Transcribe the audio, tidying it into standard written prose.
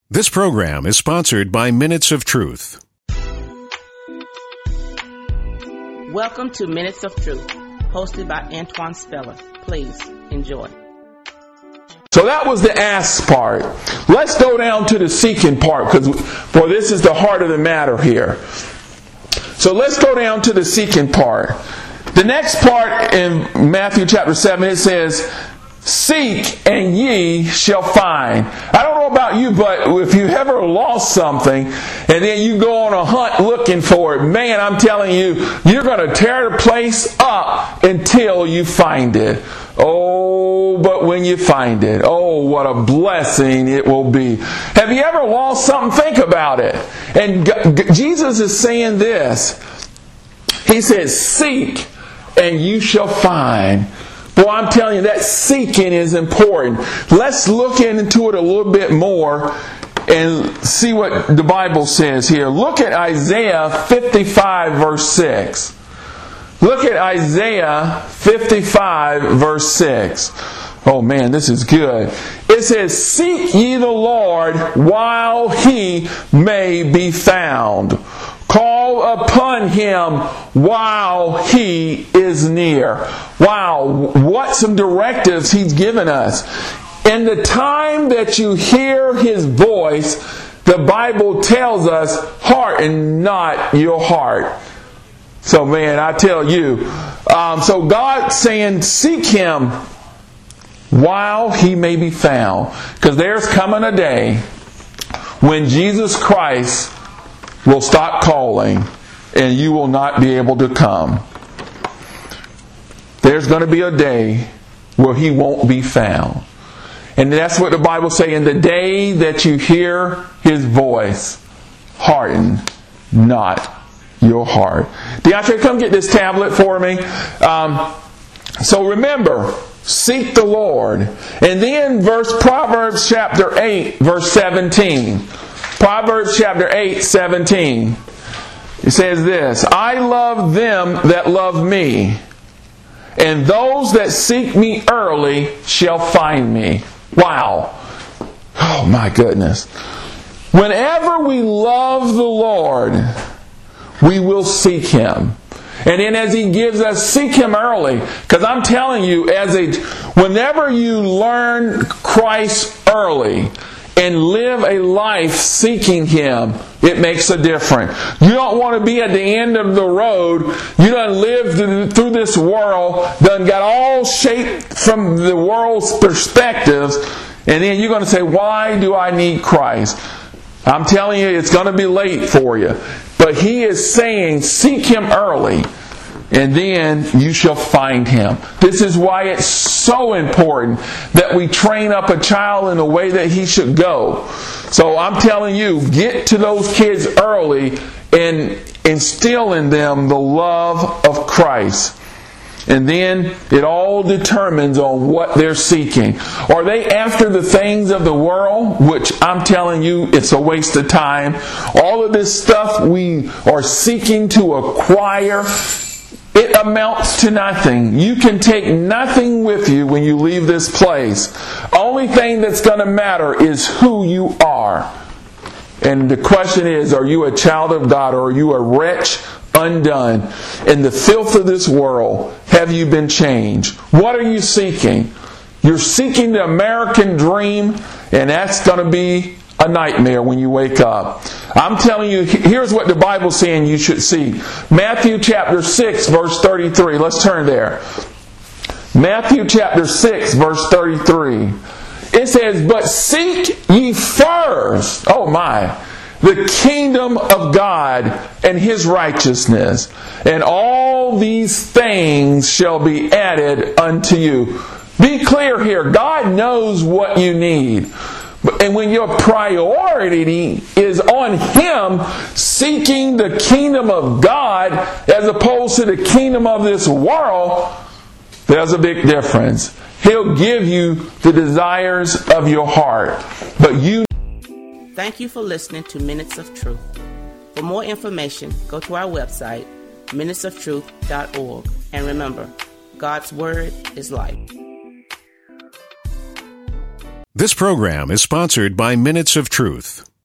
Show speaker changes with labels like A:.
A: This program is sponsored by Minutes of Truth.
B: Welcome to Minutes of Truth, hosted by Antoine Speller. Please enjoy.
C: So that was the ask part. Let's go down to the seeking part, for this is the heart of the matter here. So let's go down to the seeking part. The next part in Matthew chapter 7, it says, "Seek and ye shall find." I don't know about you, but if you ever lost something and then you go on a hunt looking for it, man, I'm telling you, you're going to tear the place up until you find it. Oh, but when you find it, oh, what a blessing it will be. Have you ever lost something? Think about it. And Jesus is saying this. He says, "Seek and you shall find." Boy, I'm telling you, that seeking is important. Let's look into it a little bit more and see what the Bible says here. Look at Isaiah 55, verse 6. Look at Isaiah 55, verse 6. Oh man, this is good. It says, "Seek ye the Lord while He may be found. Call upon Him while He is near." Wow, what some directives He's given us. In the time that you hear His voice, the Bible tells us, harden not your heart. So man, I tell you, so God's saying, seek Him while He may be found. Because there's coming a day when Jesus Christ will stop calling and you will not be able to come. There's going to be a day where He won't be found. And that's what the Bible says, in the day that you hear His voice, harden not your heart. DeAndre, come get this tablet for me. So remember, seek the Lord. And then Proverbs chapter 8, verse 17. Proverbs chapter 8, 17. It says this, "I love them that love me, and those that seek me early shall find me." Wow. Oh my goodness. Whenever we love the Lord, we will seek Him. And then as He gives us, seek Him early. Because I'm telling you, whenever you learn Christ early and live a life seeking Him, it makes a difference. You don't want to be at the end of the road. You done lived through this world, done got all shaped from the world's perspectives, and then you're going to say, why do I need Christ? I'm telling you, it's going to be late for you. But He is saying, seek Him early, and then you shall find Him. This is why it's so important that we train up a child in the way that he should go. So I'm telling you, get to those kids early and instill in them the love of Christ. And then it all determines on what they're seeking. Are they after the things of the world? Which I'm telling you, it's a waste of time. All of this stuff we are seeking to acquire, it amounts to nothing. You can take nothing with you when you leave this place. Only thing that's going to matter is who you are. And the question is, are you a child of God, or are you a wretch undone in the filth of this world? Have you been changed? What are you seeking? You're seeking the American dream, and that's going to be a nightmare when you wake up. I'm telling you, here's what the Bible's saying you should see. Matthew chapter 6, verse 33. Let's turn there. Matthew chapter 6, verse 33. It says, "But seek ye first," oh my, "the kingdom of God and His righteousness, and all these things shall be added unto you." Be clear here. God knows what you need. And when your priority is on Him, seeking the kingdom of God as opposed to the kingdom of this world, there's a big difference. He'll give you the desires of your heart. But you...
B: Thank you for listening to Minutes of Truth. For more information, go to our website, minutesoftruth.org. And remember, God's Word is life.
A: This program is sponsored by Minutes of Truth.